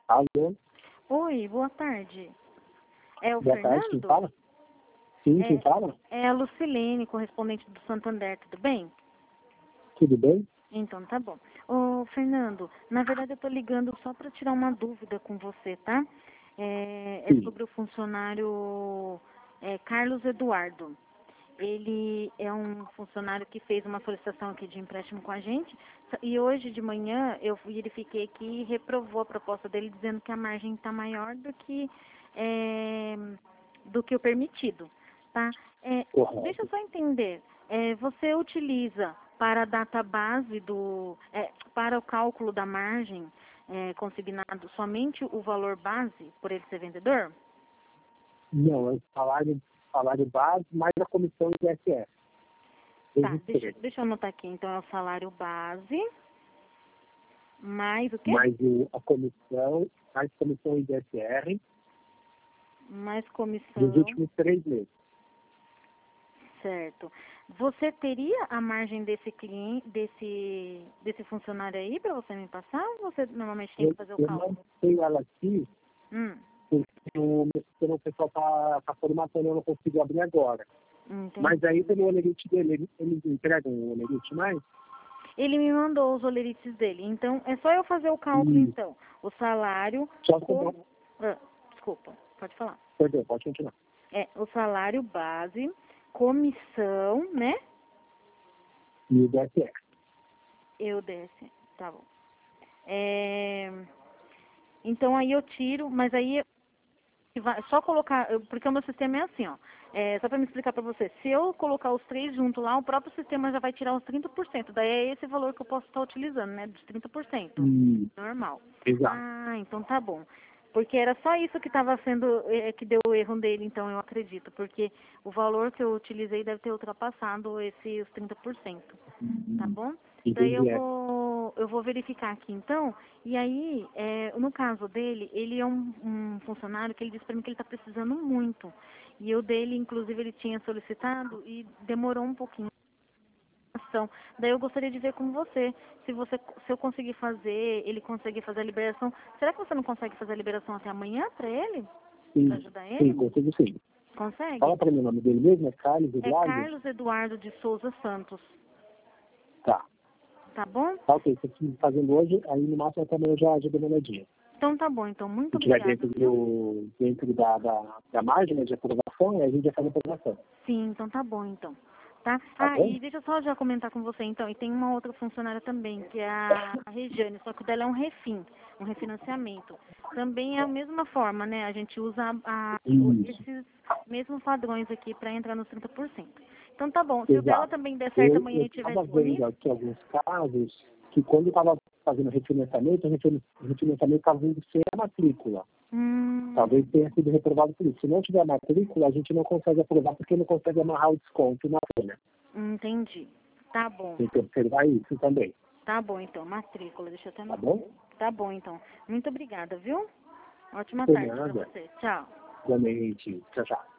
Alô? Oi, boa tarde. É o Boa tarde, quem Fernando? fala? Sim, quem fala? É a Lucilene, correspondente do Santander, tudo bem? Tudo bem? Então, tá bom. Ô, Fernando, na verdade eu tô ligando só para tirar uma dúvida com você, tá? É Sim. sobre o funcionário Carlos Eduardo. Ele é um funcionário que fez uma solicitação aqui de empréstimo com a gente e hoje de manhã eu verifiquei que reprovou a proposta dele dizendo que a margem está maior do que o permitido, tá? Deixa Correto. eu só entender. Você utiliza para a data base para o cálculo da margem consignado somente o valor base por ele ser vendedor? Não, é o salário base mais a comissão do ISS. Tá, deixa eu anotar aqui. Então, é o salário base, mais o quê? Mais mais comissão ISR Mais comissão. dos últimos 3 meses. Certo. Você teria a margem desse cliente, desse funcionário aí para você me passar? Ou você normalmente tem que fazer o Eu cálculo? não tenho ela aqui, porque o meu sistema o pessoal está formatando, eu não consigo abrir agora. Entendi. Mas aí pelo olerite dele, eles entregam o olerite mais? Ele me mandou os olerites dele. Então, é só eu fazer o cálculo, então. O salário... Só desculpa, pode falar. Perdão, pode continuar. O salário base, comissão, né? E o DSR. Eu desce, tá bom. Então aí eu tiro, mas aí só colocar, porque o meu sistema é assim, ó. Só para me explicar para você, se eu colocar os três juntos lá, o próprio sistema já vai tirar os 30%. Daí é esse valor que eu posso estar utilizando, né? Dos 30%. Normal. Exato. Ah, então tá bom. Porque era só isso que estava sendo, que deu o erro dele, então eu acredito. Porque o valor que eu utilizei deve ter ultrapassado os 30%. Tá bom? Daí Entendi. eu vou verificar aqui então. E aí, no caso dele, ele é um funcionário que ele disse para mim que ele está precisando muito. E o dele, inclusive, ele tinha solicitado e demorou um pouquinho. Daí eu gostaria de ver com você, se eu conseguir fazer, ele conseguir fazer a liberação. Será que você não consegue fazer a liberação até amanhã para ele? Para ajudar ele? Sim, consigo sim. Consegue? Fala para mim o nome dele mesmo, é Carlos É Eduardo? Carlos Eduardo de Souza Santos. Tá. Tá bom? Tá, ok. Se você fazendo hoje, aí no máximo até amanhã já dou uma olhadinha. Então tá bom, então muito Se tiver obrigada. dentro da margem, né, de aprovação, aí a gente já faz a aprovação. Sim, então tá bom então. Tá? Tá bom? E deixa eu só já comentar com você então, e tem uma outra funcionária também, que é a Regiane, só que o dela é um refinanciamento. Também é a mesma forma, né? A gente usa Isso. esses mesmos padrões aqui para entrar nos 30%. Então tá bom, se o dela também der certo amanhã e tiver Eu estava vendo disponível. aqui alguns casos que quando eu estava fazendo refinanciamento, o refinanciamento estava vindo sem a matrícula. Talvez tenha sido reprovado por isso. Se não tiver matrícula, a gente não consegue aprovar porque não consegue amarrar o desconto na folha. Entendi. Tá bom. Tem que observar isso também. Tá bom então, matrícula, deixa eu até Tá anotar. bom? Tá bom então. Muito obrigada, viu? Ótima Por tarde para nada. você. Tchau. Igualmente. Tchau, tchau.